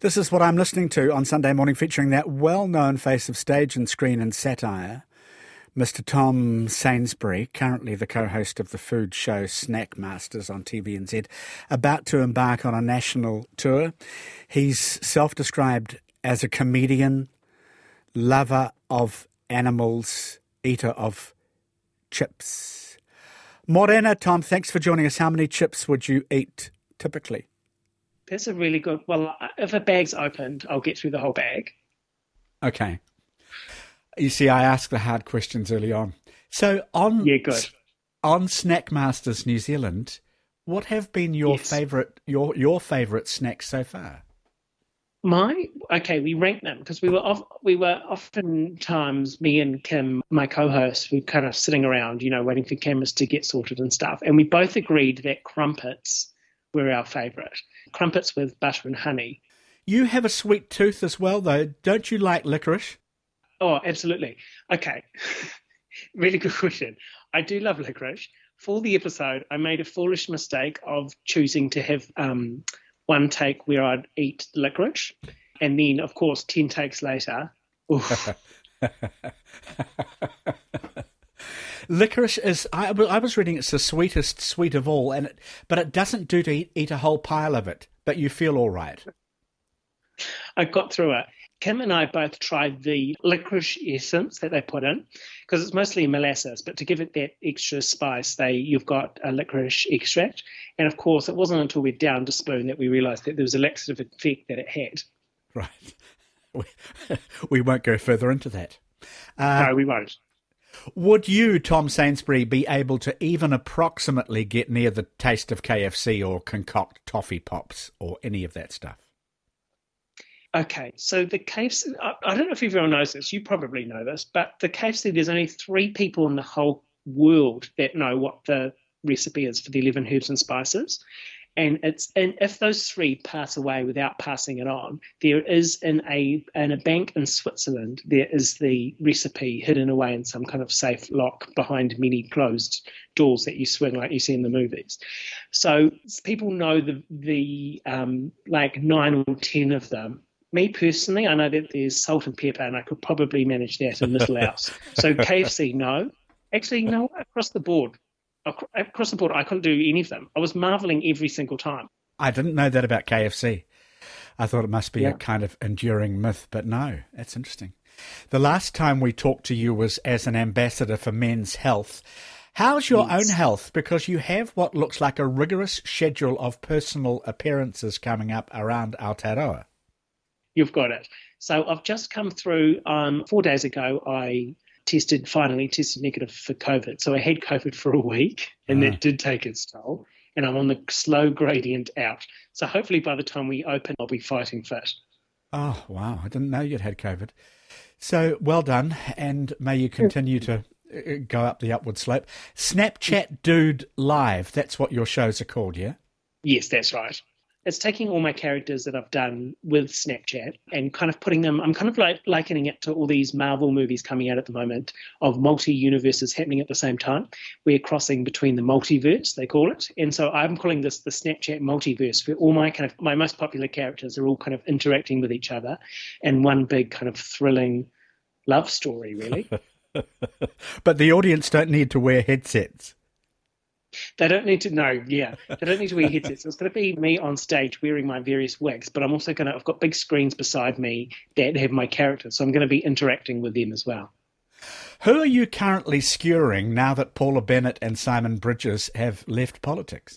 This is what I'm listening to on Sunday morning, featuring that well-known face of stage and screen and satire, Mr. Tom Sainsbury, currently the co-host of the food show Snack Masters on TVNZ, about to embark on a national tour. He's self-described as a comedian, lover of animals, eater of chips. Morena, Tom, thanks for joining us. How many chips would you eat typically? That's a really good... Well, if a bag's opened, I'll get through the whole bag. Okay. You see, I asked the hard questions early on. So on Snack Masters New Zealand, what have been your favourite your favourite snacks so far? We ranked them because we were oftentimes, me and Kim, my co-host, we were kind of sitting around, waiting for cameras to get sorted and stuff. And we both agreed that crumpets were our favourite. Crumpets with butter and honey. You have a sweet tooth as well, though. Don't you like licorice? Oh, absolutely. Okay. Really good question. I do love licorice. For the episode, I made a foolish mistake of choosing to have one take where I'd eat licorice. And then, of course, 10 takes later, oof. Licorice is, I was reading it's the sweetest sweet of all, but it doesn't do to eat a whole pile of it, but you feel all right. I got through it. Kim and I both tried the licorice essence that they put in, because it's mostly molasses, but to give it that extra spice, you've got a licorice extract. And of course, it wasn't until we downed a spoon that we realised that there was a laxative effect that it had. Right. We won't go further into that. No, we won't. Would you, Tom Sainsbury, be able to even approximately get near the taste of KFC or concoct toffee pops or any of that stuff? Okay, so the KFC, I don't know if everyone knows this, you probably know this, but the KFC, there's only 3 people in the whole world that know what the recipe is for the 11 herbs and spices. And if those 3 pass away without passing it on, there is in a bank in Switzerland, there is the recipe hidden away in some kind of safe lock behind many closed doors that you swing like you see in the movies. So people know the like 9 or 10 of them. Me personally, I know that there's salt and pepper, and I could probably manage that in Little House. So KFC, no. Actually, no, across the board, I couldn't do any of them. I was marvelling every single time. I didn't know that about KFC. I thought it must be a kind of enduring myth, but no, that's interesting. The last time we talked to you was as an ambassador for Men's Health. How's your own health? Because you have what looks like a rigorous schedule of personal appearances coming up around Aotearoa. You've got it. So I've just come through, 4 days ago, I finally tested negative for COVID. So I had COVID for a week, and that did take its toll. And I'm on the slow gradient out. So hopefully by the time we open, I'll be fighting fit. Oh, wow. I didn't know you'd had COVID. So well done, and may you continue to go up the upward slope. Snapchat Dude Live, that's what your shows are called, yeah? Yes, that's right. It's taking all my characters that I've done with Snapchat and kind of putting them, I'm kind of like likening it to all these Marvel movies coming out at the moment of multi-universes happening at the same time. We're crossing between the multiverse, they call it. And so I'm calling this the Snapchat multiverse, where all my most popular characters are all kind of interacting with each other in one big kind of thrilling love story, really. But the audience don't need to wear headsets. They don't need to know, yeah. They don't need to wear headsets. It's going to be me on stage wearing my various wigs, but I'm also I've got big screens beside me that have my characters, so I'm going to be interacting with them as well. Who are you currently skewering now that Paula Bennett and Simon Bridges have left politics?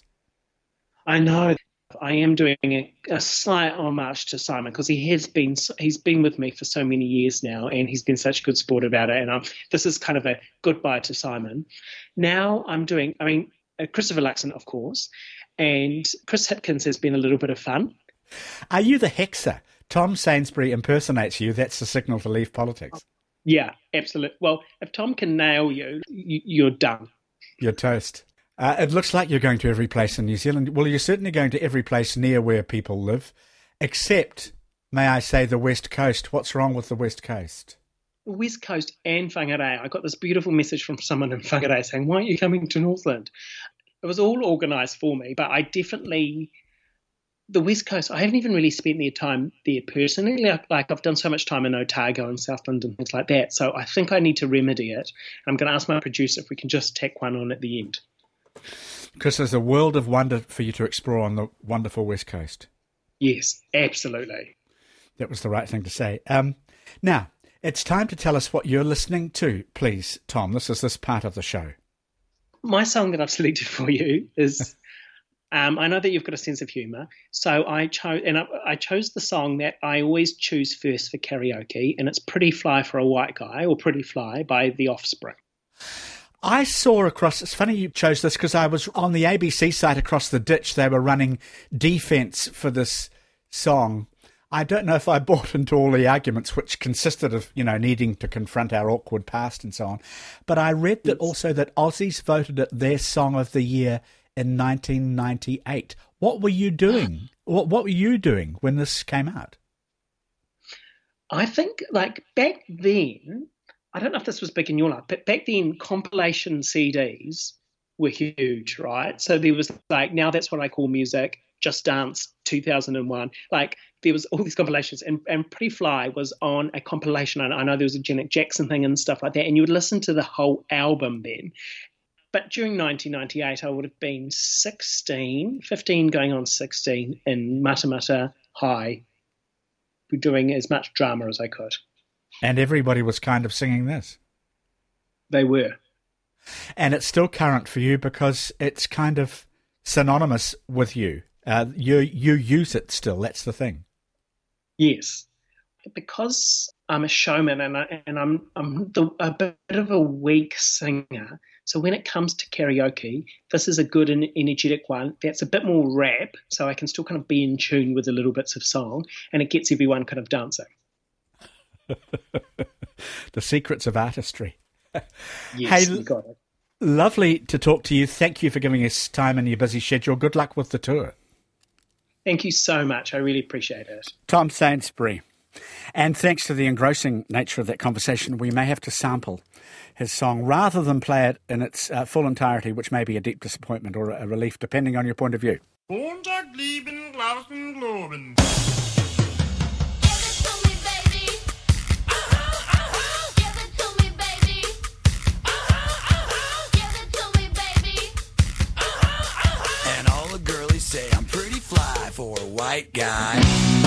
I know. I am doing a slight homage to Simon because he's been with me for so many years now, and he's been such a good sport about it. And this is kind of a goodbye to Simon. Now I'm doing, Christopher Luxon, of course, and Chris Hipkins has been a little bit of fun. Are you the hexer? Tom Sainsbury impersonates you. That's the signal to leave politics. Yeah, absolutely. Well, if Tom can nail you, you're done. You're toast. It looks like you're going to every place in New Zealand. Well, you're certainly going to every place near where people live, except, may I say, the West Coast. What's wrong with the West Coast? West Coast and Whangarei. I got this beautiful message from someone in Whangarei saying, why aren't you coming to Northland? It was all organised for me, but I definitely the West Coast, I haven't even really spent the time there personally. Like I've done so much time in Otago and Southland and things like that. So I think I need to remedy it. I'm going to ask my producer if we can just tack one on at the end. Because there's a world of wonder for you to explore on the wonderful West Coast. Yes, absolutely. That was the right thing to say. Now, it's time to tell us what you're listening to, please, Tom. This is this part of the show. My song that I've selected for you is... I know that you've got a sense of humour, so I chose the song that I always choose first for karaoke, and it's Pretty Fly for a White Guy, or Pretty Fly by The Offspring. I saw across, it's funny you chose this because I was on the ABC site across the ditch. They were running defence for this song. I don't know if I bought into all the arguments, which consisted of, needing to confront our awkward past and so on. But I read that also that Aussies voted it their Song of the Year in 1998. What were you doing? What were you doing when this came out? I think, back then, I don't know if this was big in your life, but back then compilation CDs were huge, right? So there was Now That's What I Call Music, Just Dance 2001. There was all these compilations, and Pretty Fly was on a compilation. I know there was a Janet Jackson thing and stuff like that, and you would listen to the whole album then. But during 1998, I would have been 15 going on 16 in Matamata High, doing as much drama as I could. And everybody was kind of singing this. They were. And it's still current for you because it's kind of synonymous with you. You use it still, that's the thing. Yes. Because I'm a showman and I'm a bit of a weak singer, so when it comes to karaoke, this is a good and energetic one that's a bit more rap, so I can still kind of be in tune with the little bits of song, and it gets everyone kind of dancing. The secrets of artistry. Yes, you got it. Lovely to talk to you. Thank you for giving us time in your busy schedule. Good luck with the tour. Thank you so much. I really appreciate it. Tom Sainsbury. And thanks to the engrossing nature of that conversation, we may have to sample his song rather than play it in its full entirety, which may be a deep disappointment or a relief, depending on your point of view. And all the girlies say I'm pretty fly for a white guy.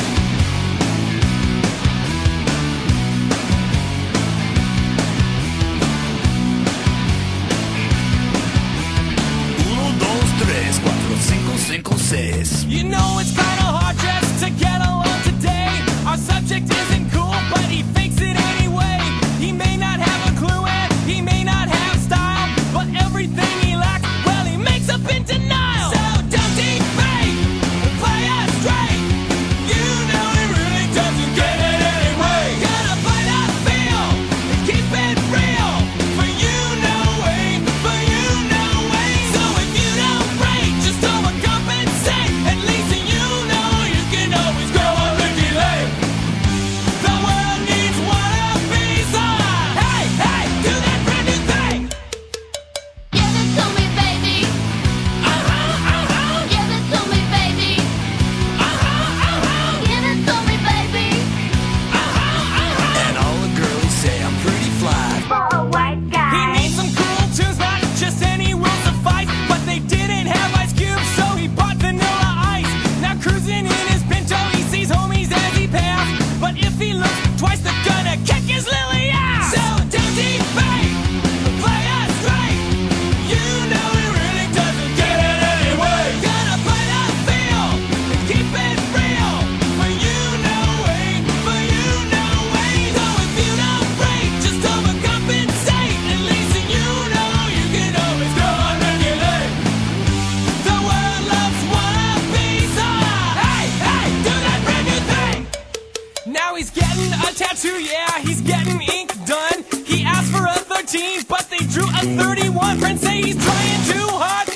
You know it's kinda hard just to get along today. Our subject isn't cool, but he fakes it anyway. He may not have a clue and he may not have style, but everything he lacks, well, he makes up in denial. So don't defame, play us straight. You know he really doesn't get it anyway. Gotta play that feel and keep it real. For you, no way, for you, no way. So if you don't break, just overcompensate. At least you know you can always go on Ricky Lake. The world needs one of these. Hey, hey, do that brand new thing. Give it to me, baby. Give it to me, baby. Give it to me, baby. And all the girlies say I'm pretty fly. For a white He guy. needs some cool tunes, not just any will suffice. But they didn't have Ice Cube, so he bought Vanilla Ice. Now cruising in his Pinto, he sees homies as he passed. But if he looks twice, they're gonna kick his lily ass. So don't defame, play us straight. You know he really doesn't get it anyway. Gotta play that feel and keep it real. For you, no way, for you, no way. So if you don't break, just overcompensate. At least you know you can always go on regulate. The world loves wannabes. Hey, hey, do that brand new thing. Now he's getting a tattoo, yeah, he's getting ink done. He asked for a 13, but they drew a 31. Friends say he's trying too hard.